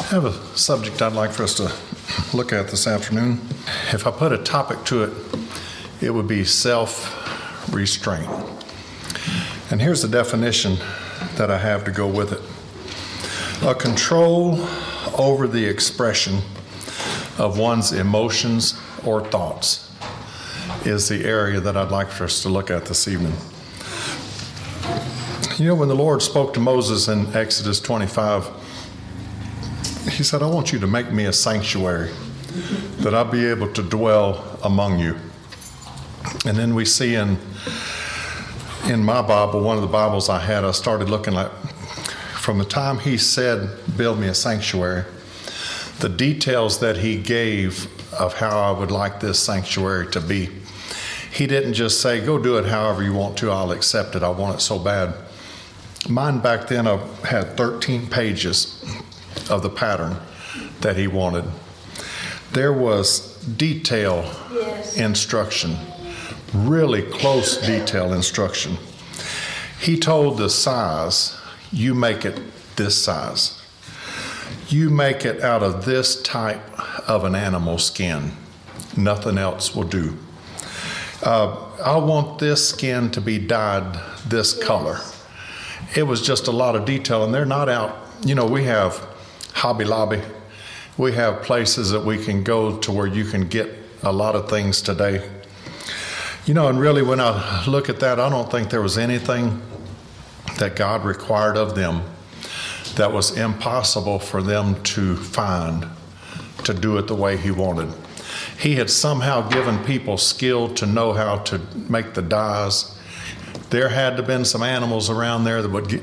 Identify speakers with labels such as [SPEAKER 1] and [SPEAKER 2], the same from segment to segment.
[SPEAKER 1] I have a subject I'd like for us to look at this afternoon. If I put a topic to it, it would be self-restraint. And here's the definition that I have to go with it. A control over the expression of one's emotions or thoughts is the area that I'd like for us to look at this evening. You know, when the Lord spoke to Moses in Exodus 25, he said, I want you to make me a sanctuary that I'll be able to dwell among you. And then we see in my Bible, one of the Bibles I had, I started looking at, from the time he said, build me a sanctuary, the details that he gave of how I would like this sanctuary to be. He didn't just say, go do it however you want to, I'll accept it, I want it so bad. Mine back then, I had 13 pages of the pattern that he wanted. There was detail instruction, really close detail instruction. He told the size, you make it this size. You make it out of this type of an animal skin. Nothing else will do. I want this skin to be dyed this color. It was just a lot of detail, and they're not out. You know, we have Hobby Lobby. We have places that we can go to where you can get a lot of things today. You know, and really when I look at that, I don't think there was anything that God required of them that was impossible for them to find, to do it the way he wanted. He had somehow given people skill to know how to make the dyes. There had to have been some animals around there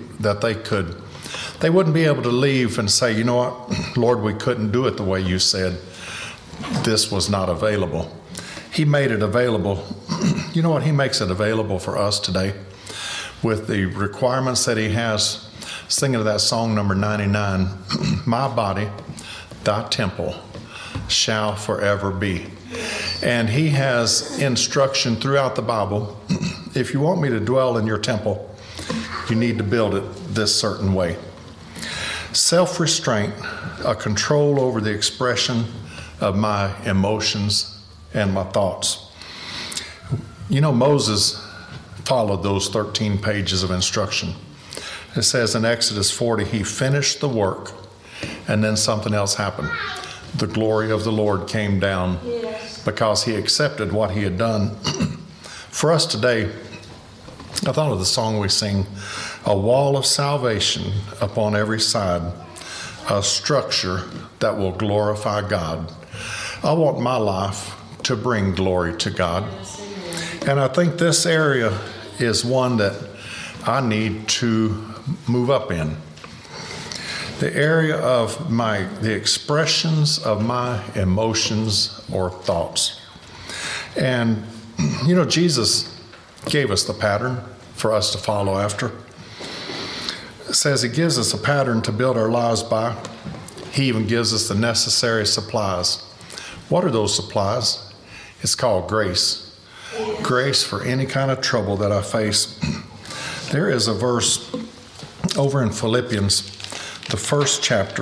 [SPEAKER 1] that they wouldn't be able to leave and say, you know what, Lord, we couldn't do it the way you said. This was not available. He made it available. You know what? He makes it available for us today with the requirements that he has. Singing of that song number 99, my body, thy temple, shall forever be. And he has instruction throughout the Bible. If you want me to dwell in your temple, you need to build it this certain way. Self-restraint, a control over the expression of my emotions and my thoughts. You know, Moses followed those 13 pages of instruction. It says in Exodus 40, he finished the work, and then something else happened. The glory of the Lord came down because he accepted what he had done. For us today, I thought of the song we sing, a wall of salvation upon every side, a structure that will glorify God. I want my life to bring glory to God. And I think this area is one that I need to move up in. The area of the expressions of my emotions or thoughts. And, you know, Jesus gave us the pattern for us to follow after. It says he gives us a pattern to build our lives by. He even gives us the necessary supplies. What are those supplies? It's called grace. Grace for any kind of trouble that I face. There is a verse over in Philippians, the 1st chapter,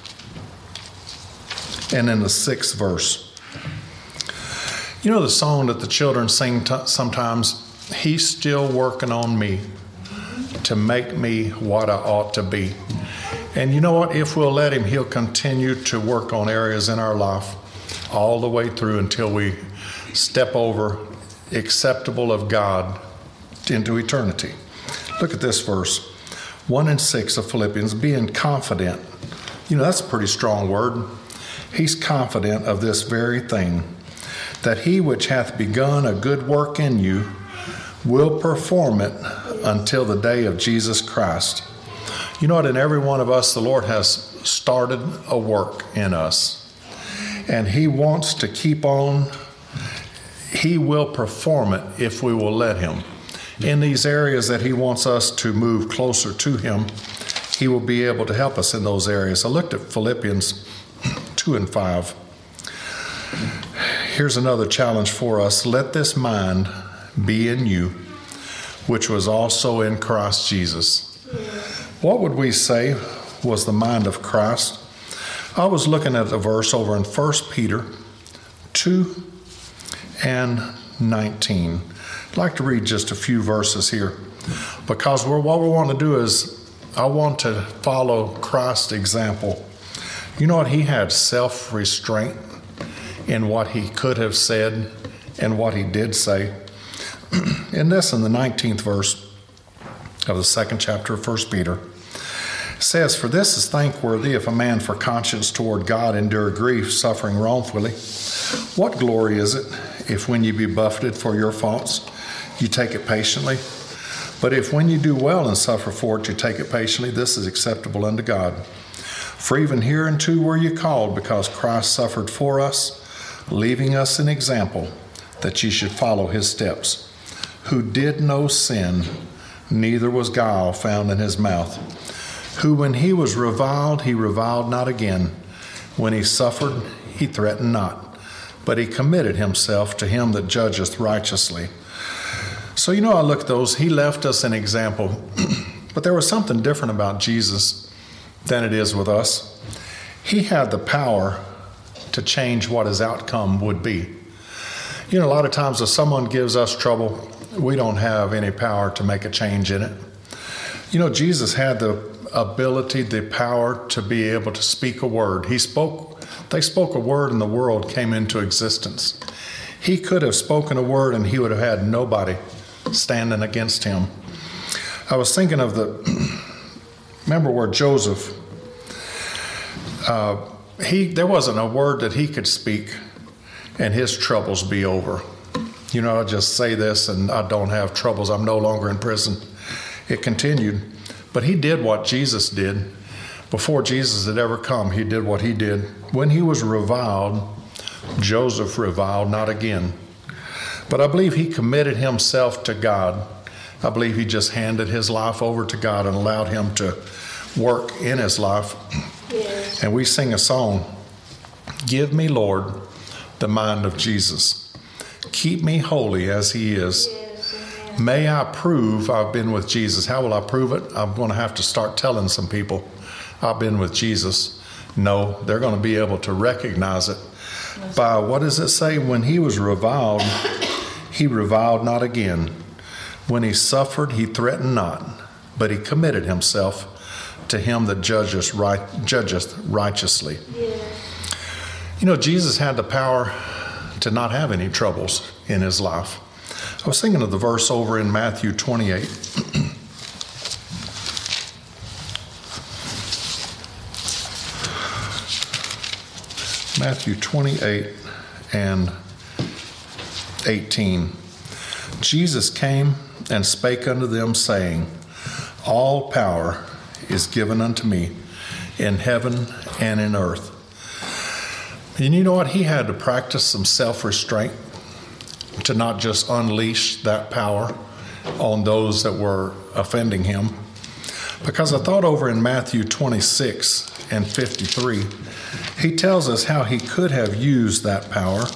[SPEAKER 1] and in the 6th verse. You know the song that the children sing sometimes? He's still working on me to make me what I ought to be. And you know what? If we'll let him, he'll continue to work on areas in our life all the way through until we step over acceptable of God into eternity. Look at this verse, 1 and 6 of Philippians, being confident. You know, that's a pretty strong word. He's confident of this very thing, that he which hath begun a good work in you will perform it until the day of Jesus Christ. You know what? In every one of us, the Lord has started a work in us. And he wants to keep on. He will perform it if we will let him. In these areas that he wants us to move closer to him, he will be able to help us in those areas. I looked at Philippians 2 and 5. Here's another challenge for us. Let this mind be in you, which was also in Christ Jesus. What would we say was the mind of Christ? I was looking at the verse over in 1 Peter 2 and 19. I'd like to read just a few verses here, because what we want to do is I want to follow Christ's example. You know what? He had self-restraint in what he could have said and what he did say. In the 19th verse of the 2nd chapter of 1 Peter, it says, "For this is thankworthy if a man for conscience toward God endure grief, suffering wrongfully. What glory is it if when you be buffeted for your faults, you take it patiently? But if when you do well and suffer for it, you take it patiently, this is acceptable unto God. For even hereunto were you called, because Christ suffered for us, leaving us an example, that ye should follow his steps, who did no sin, neither was guile found in his mouth. Who when he was reviled, he reviled not again. When he suffered, he threatened not, but he committed himself to him that judgeth righteously." So, I look at those. He left us an example. But there was something different about Jesus than it is with us. He had the power to change what his outcome would be. A lot of times if someone gives us trouble, we don't have any power to make a change in it. Jesus had the ability, the power to be able to speak a word. They spoke a word and the world came into existence. He could have spoken a word and he would have had nobody standing against him. I was thinking of remember where Joseph, there wasn't a word that he could speak and his troubles be over. I just say this and I don't have troubles. I'm no longer in prison. It continued. But he did what Jesus did. Before Jesus had ever come, he did what he did. When he was reviled, Joseph reviled not again. But I believe he committed himself to God. I believe he just handed his life over to God and allowed him to work in his life. Yes. And we sing a song, "Give me, Lord, the mind of Jesus. Keep me holy as he is. Yes. May I prove I've been with Jesus." How will I prove it? I'm going to have to start telling some people I've been with Jesus. No, they're going to be able to recognize it by, what does it say? When he was reviled, he reviled not again. When he suffered, he threatened not, but he committed himself to him that judgeth righteously. Yeah. Jesus had the power to not have any troubles in his life. I was thinking of the verse over in Matthew 28. Matthew 28 and 18. "Jesus came and spake unto them, saying, All power is given unto me in heaven and in earth." And you know what? He had to practice some self-restraint to not just unleash that power on those that were offending him. Because I thought over in Matthew 26 and 53, he tells us how he could have used that power.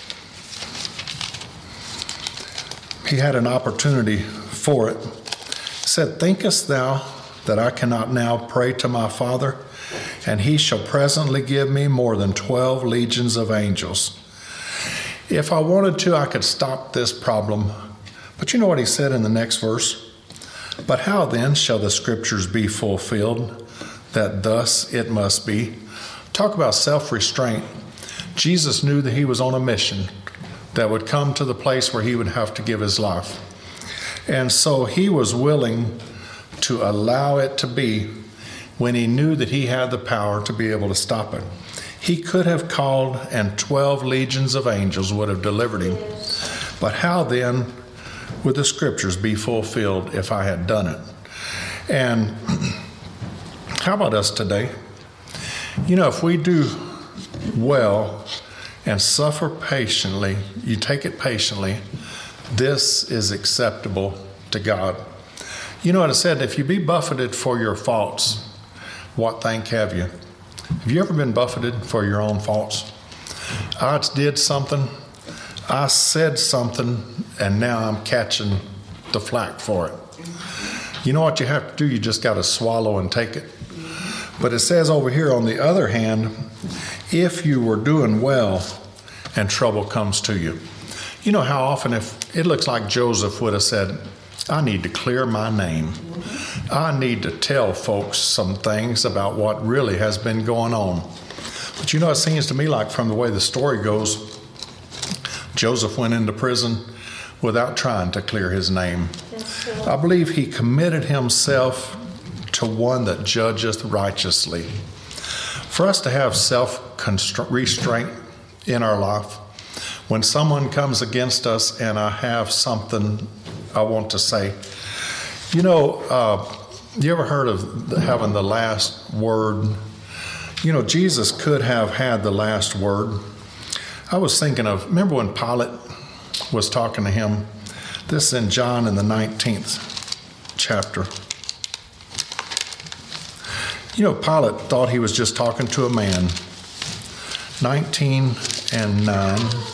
[SPEAKER 1] He had an opportunity for it. He said, "Thinkest thou that I cannot now pray to my Father, and he shall presently give me more than 12 legions of angels?" If I wanted to, I could stop this problem. But you know what he said in the next verse? "But how then shall the scriptures be fulfilled, that thus it must be?" Talk about self-restraint. Jesus knew that he was on a mission that would come to the place where he would have to give his life. And so he was willing to allow it to be when he knew that he had the power to be able to stop it. He could have called and 12 legions of angels would have delivered him. But how then would the scriptures be fulfilled if I had done it? And how about us today? If we do well and suffer patiently, you take it patiently, this is acceptable to God. You know what it said? If you be buffeted for your faults, what thank have you? Have you ever been buffeted for your own faults? I did something, I said something, and now I'm catching the flack for it. You know what you have to do? You just got to swallow and take it. But it says over here, on the other hand, if you were doing well and trouble comes to you. You know how often, if it looks like Joseph would have said, I need to clear my name. I need to tell folks some things about what really has been going on. But you know, it seems to me like from the way the story goes, Joseph went into prison without trying to clear his name. I believe he committed himself to one that judgeth righteously. For us to have self-restraint in our life, when someone comes against us and I have something I want to say. You know, you ever heard of having the last word? You know, Jesus could have had the last word. I was thinking of, remember when Pilate was talking to him? This in John in the 19th chapter. You know, Pilate thought he was just talking to a man. 19:9.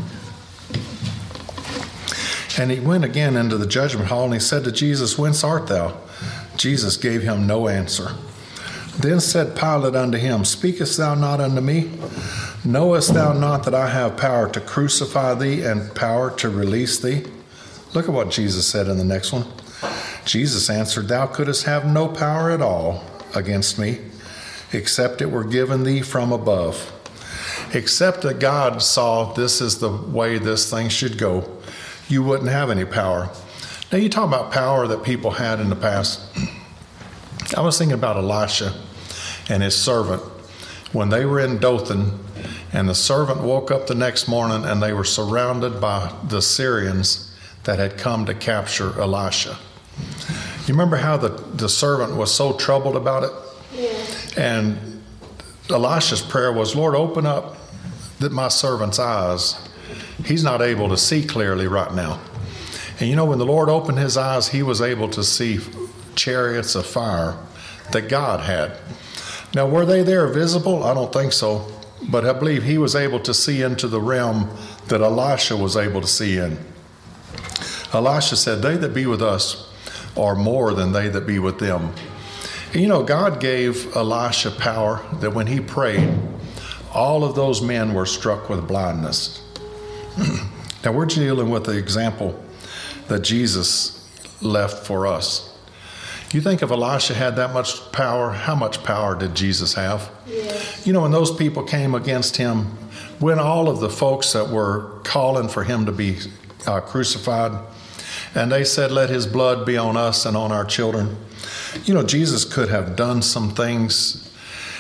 [SPEAKER 1] And he went again into the judgment hall, and he said to Jesus, Whence art thou? Jesus gave him no answer. Then said Pilate unto him, Speakest thou not unto me? Knowest thou not that I have power to crucify thee and power to release thee? Look at what Jesus said in the next one. Jesus answered, Thou couldst have no power at all against me, except it were given thee from above. Except that God saw this is the way this thing should go, you wouldn't have any power. Now you talk about power that people had in the past. I was thinking about Elisha and his servant when they were in Dothan, and the servant woke up the next morning and they were surrounded by the Syrians that had come to capture Elisha. You remember how the servant was so troubled about it? Yeah. And Elisha's prayer was, Lord, open up my servant's eyes. He's not able to see clearly right now. And you know, when the Lord opened his eyes, he was able to see chariots of fire that God had. Now, were they there visible? I don't think so. But I believe he was able to see into the realm that Elisha was able to see in. Elisha said, They that be with us are more than they that be with them. And you know, God gave Elisha power that when he prayed, all of those men were struck with blindness. Now we're dealing with the example that Jesus left for us. You think if Elisha had that much power, how much power did Jesus have? Yes. You know, when those people came against him, when all of the folks that were calling for him to be crucified, and they said, let his blood be on us and on our children. You know, Jesus could have done some things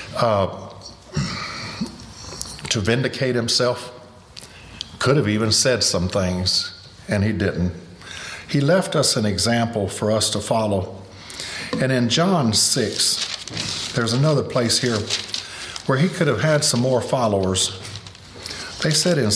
[SPEAKER 1] to vindicate himself. Could have even said some things, and he didn't. He left us an example for us to follow. And in John 6, there's another place here where he could have had some more followers. They said in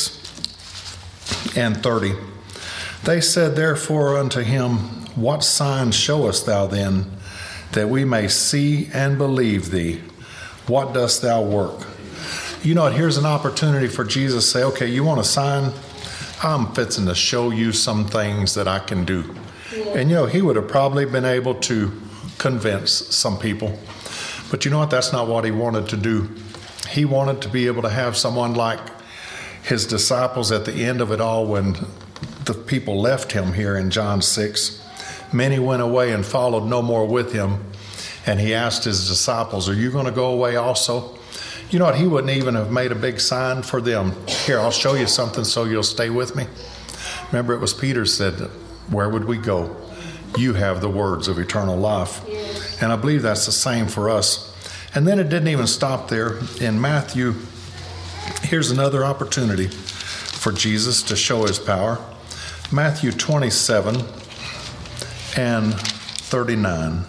[SPEAKER 1] 6:30, they said, Therefore unto him, What sign showest thou then, that we may see and believe thee? What dost thou work? You know, here's an opportunity for Jesus to say, okay, you want a sign? I'm fixing to show you some things that I can do. Yeah. And, you know, he would have probably been able to convince some people. But you know what? That's not what he wanted to do. He wanted to be able to have someone like his disciples at the end of it all when the people left him here in John 6. Many went away and followed no more with him. And he asked his disciples, Are you going to go away also? You know what? He wouldn't even have made a big sign for them. Here, I'll show you something so you'll stay with me. Remember, it was Peter said, Where would we go? You have the words of eternal life. Yes. And I believe that's the same for us. And then it didn't even stop there. In Matthew, here's another opportunity for Jesus to show his power. Matthew 27:39.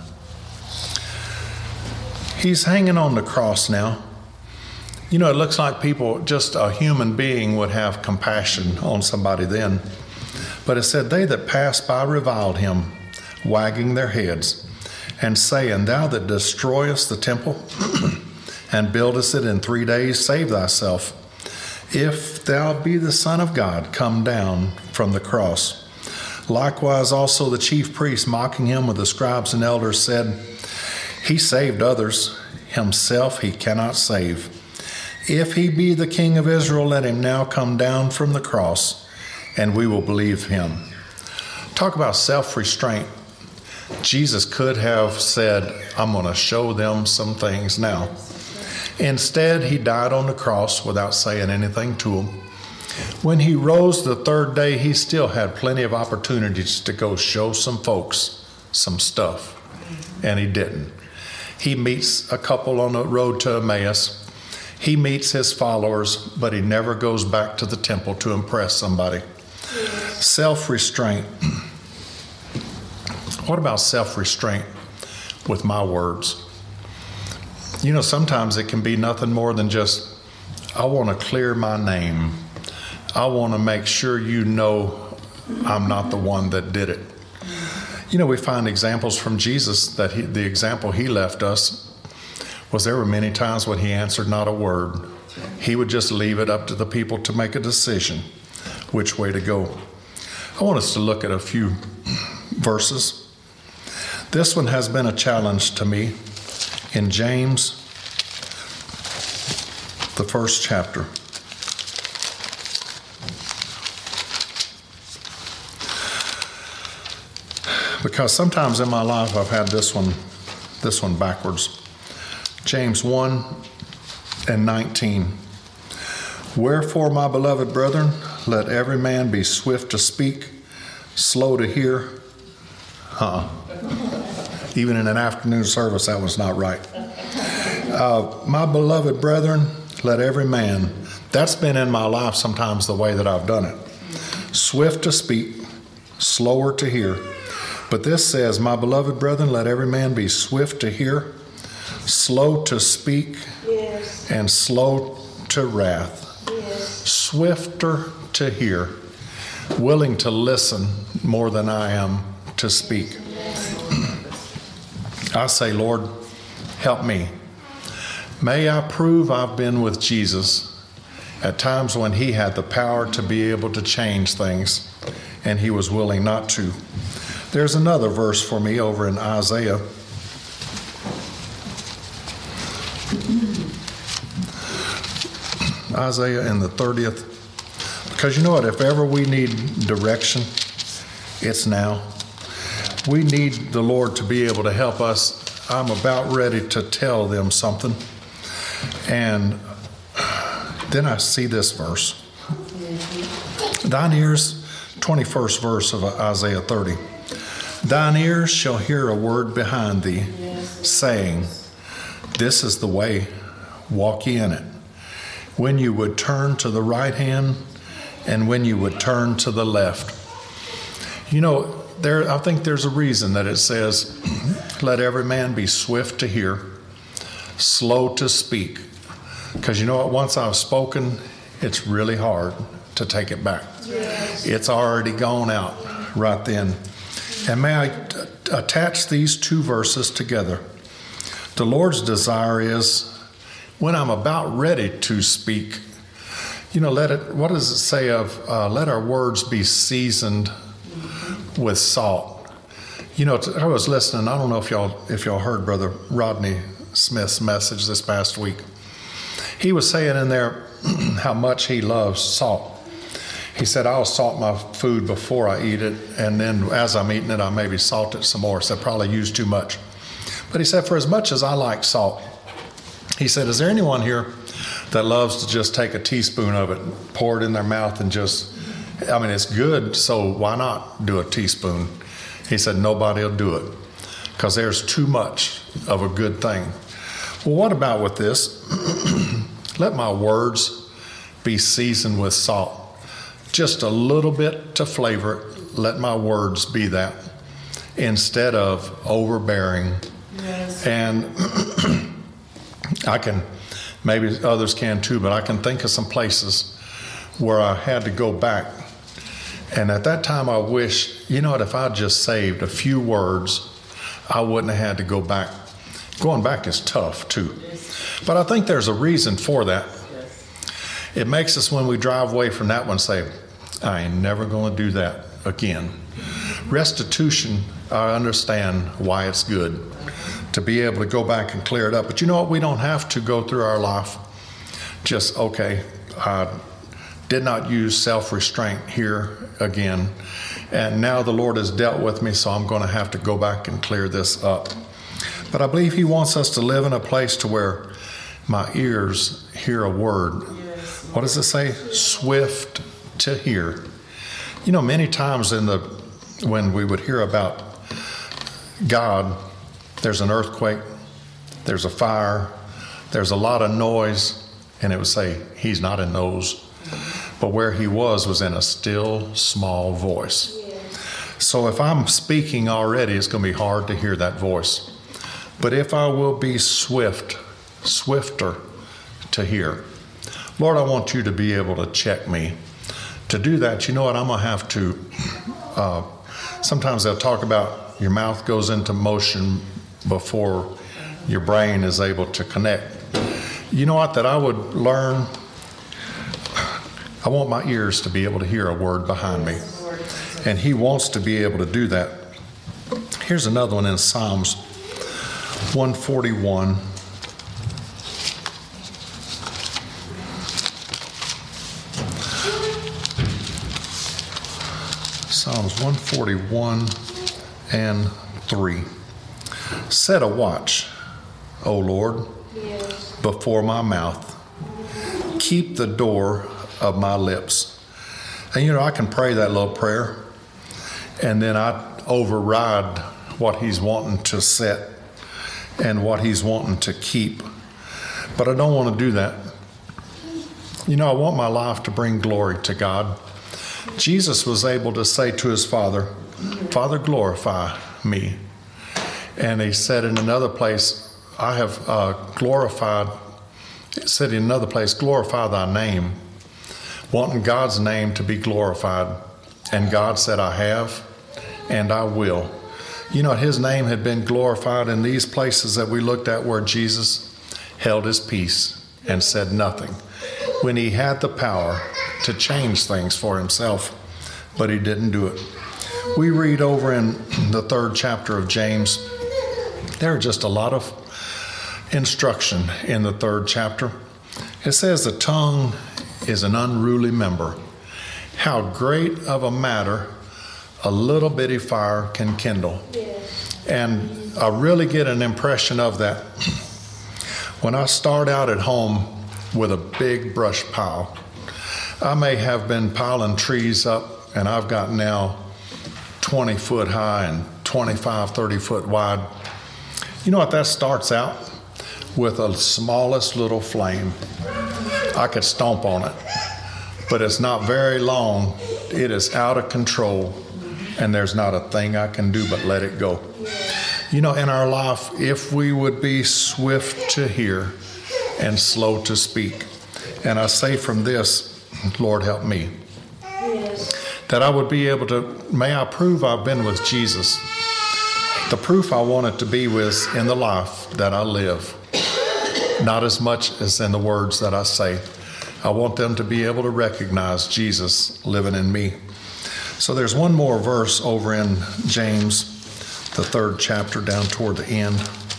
[SPEAKER 1] He's hanging on the cross now. You know, it looks like people, just a human being would have compassion on somebody then. But it said, They that passed by reviled him, wagging their heads, and saying, Thou that destroyest the temple and buildest it in 3 days, save thyself. If thou be the Son of God, come down from the cross. Likewise also the chief priests, mocking him with the scribes and elders, said, He saved others, himself he cannot save. If he be the King of Israel, let him now come down from the cross, and we will believe him. Talk about self-restraint. Jesus could have said, I'm going to show them some things now. Instead, he died on the cross without saying anything to them. When he rose the third day, he still had plenty of opportunities to go show some folks some stuff, and he didn't. He meets a couple on the road to Emmaus. He meets his followers, but he never goes back to the temple to impress somebody. Self-restraint. What about self-restraint with my words? You know, sometimes it can be nothing more than just, I want to clear my name. I want to make sure you know I'm not the one that did it. You know, we find examples from Jesus that the example he left us was there were many times when he answered not a word. He would just leave it up to the people to make a decision which way to go. I want us to look at a few verses. This one has been a challenge to me in James, the first chapter. Because sometimes in my life I've had this one backwards. James 1:19. Wherefore, my beloved brethren, let every man be swift to speak, slow to hear. Even in an afternoon service, that was not right. My beloved brethren, let every man. That's been in my life sometimes the way that I've done it. Swift to speak, slower to hear. But this says, my beloved brethren, let every man be swift to hear, slow to speak, yes, and slow to wrath. Yes. Swifter to hear, willing to listen more than I am to speak. I say, Lord, help me. May I prove I've been with Jesus at times when he had the power to be able to change things, and he was willing not to. There's another verse for me over in Isaiah. Isaiah in the 30th. Because you know what? If ever we need direction, it's now. We need the Lord to be able to help us. I'm about ready to tell them something. And then I see this verse. Thine ears, 21st verse of Isaiah 30. Thine ears shall hear a word behind thee, saying, this is the way, walk ye in it. When you would turn to the right hand, and when you would turn to the left. You know, I think there's a reason that it says, let every man be swift to hear, slow to speak. Because you know what? Once I've spoken, it's really hard to take it back. Yes. It's already gone out right then. And may I attach these two verses together. The Lord's desire is, when I'm about ready to speak, you know, what does it say of, let our words be seasoned with salt. You know, I was listening, I don't know if y'all heard Brother Rodney Smith's message this past week. He was saying in there how much he loves salt. He said, I'll salt my food before I eat it, and then as I'm eating it, I maybe salt it some more. So I probably use too much. But he said, for as much as I like salt, he said, is there anyone here that loves to just take a teaspoon of it, pour it in their mouth, and just, I mean, it's good, so why not do a teaspoon? He said, nobody will do it because there's too much of a good thing. Well, what about with this? Let my words be seasoned with salt. Just a little bit to flavor it. Let my words be that instead of overbearing. Yes. And I can, maybe others can too, but I can think of some places where I had to go back. And at that time I wish, you know what, if I just saved a few words, I wouldn't have had to go back. Going back is tough too. But I think there's a reason for that. It makes us, when we drive away from that one, say, I ain't never going to do that again. Restitution, I understand why it's good to be able to go back and clear it up. But you know what? We don't have to go through our life just, okay, I did not use self-restraint here again. And now the Lord has dealt with me, so I'm going to have to go back and clear this up. But I believe he wants us to live in a place to where my ears hear a word. What does it say? Swift to hear. You know, many times when we would hear about God, there's an earthquake, there's a fire, there's a lot of noise, and it would say he's not in those. But where he was in a still, small voice. So if I'm speaking already, it's going to be hard to hear that voice. But if I will be swifter to hear, Lord, I want you to be able to check me. To do that, you know what, I'm going to have to, sometimes they'll talk about your mouth goes into motion before your brain is able to connect. You know what, that I would learn, I want my ears to be able to hear a word behind me. And he wants to be able to do that. Here's another one in Psalms 141. Psalms 141 and 3. Set a watch, O Lord, before my mouth. Keep the door of my lips. And you know, I can pray that little prayer, and then I override what he's wanting to set and what he's wanting to keep. But I don't want to do that. You know, I want my life to bring glory to God. Jesus was able to say to his Father, Father, glorify me. And he said in another place, I have glorified, said in another place, glorify thy name. Wanting God's name to be glorified. And God said, I have, and I will. You know, his name had been glorified in these places that we looked at where Jesus held his peace and said nothing, when he had the power to change things for himself, but he didn't do it. We read over in the 3rd chapter of James, there are just a lot of instruction in the 3rd chapter. It says the tongue is an unruly member. How great of a matter a little bitty fire can kindle. Yes. And I really get an impression of that when I start out at home with a big brush pile. I may have been piling trees up, and I've got now 20 foot high and 25, 30 foot wide. You know what, that starts out with a smallest little flame. I could stomp on it, but it's not very long. It is out of control, and there's not a thing I can do but let it go. You know, in our life, if we would be swift to hear and slow to speak, and I say from this, Lord, help me, that I would be able to, may I prove I've been with Jesus. The proof I want it to be was in the life that I live. Not as much as in the words that I say. I want them to be able to recognize Jesus living in me. So there's one more verse over in James, the 3rd chapter, down toward the end.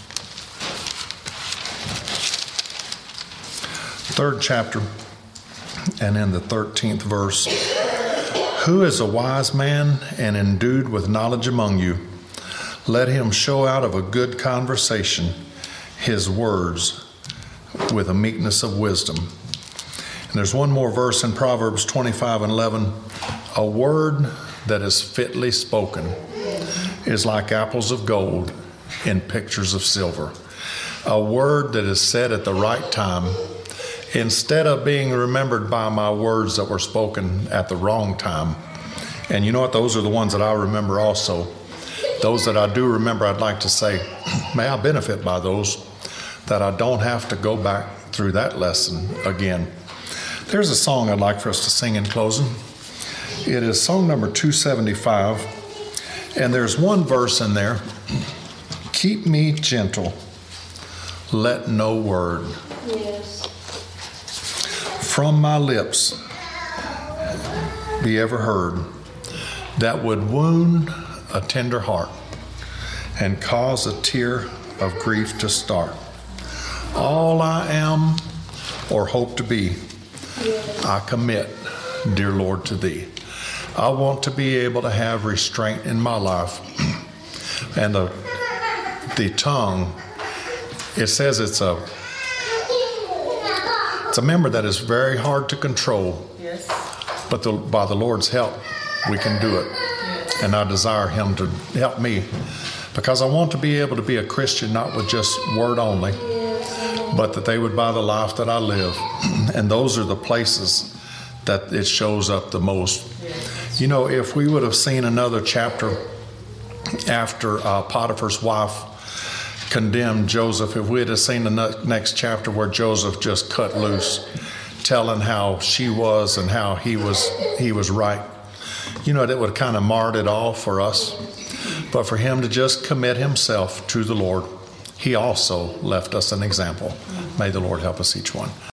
[SPEAKER 1] 3rd chapter, and in the 13th verse. Who is a wise man and endued with knowledge among you? Let him show out of a good conversation his words with a meekness of wisdom. And there's one more verse in Proverbs 25 and 11. A word that is fitly spoken is like apples of gold in pictures of silver. A word that is said at the right time, instead of being remembered by my words that were spoken at the wrong time. And you know what? Those are the ones that I remember also. Those that I do remember, I'd like to say, may I benefit by those, that I don't have to go back through that lesson again. There's a song I'd like for us to sing in closing. It is song number 275, and there's one verse in there. Keep me gentle, let no word from my lips be ever heard that would wound a tender heart and cause a tear of grief to start. All I am or hope to be, I commit, dear Lord, to thee. I want to be able to have restraint in my life. And the tongue, it says it's a member that is very hard to control.
[SPEAKER 2] Yes.
[SPEAKER 1] But by the Lord's help, we can do it.
[SPEAKER 2] Yes.
[SPEAKER 1] And I desire him to help me, because I want to be able to be a Christian, not with just word only, but that they would buy the life that I live. And those are the places that it shows up the most.
[SPEAKER 2] Yes.
[SPEAKER 1] You know, if we would have seen another chapter after Potiphar's wife condemned Joseph, if we had seen the next chapter where Joseph just cut loose, telling how she was and how he was right, you know, that would kind of marred it all for us. But for him to just commit himself to the Lord, he also left us an example. May the Lord help us each one.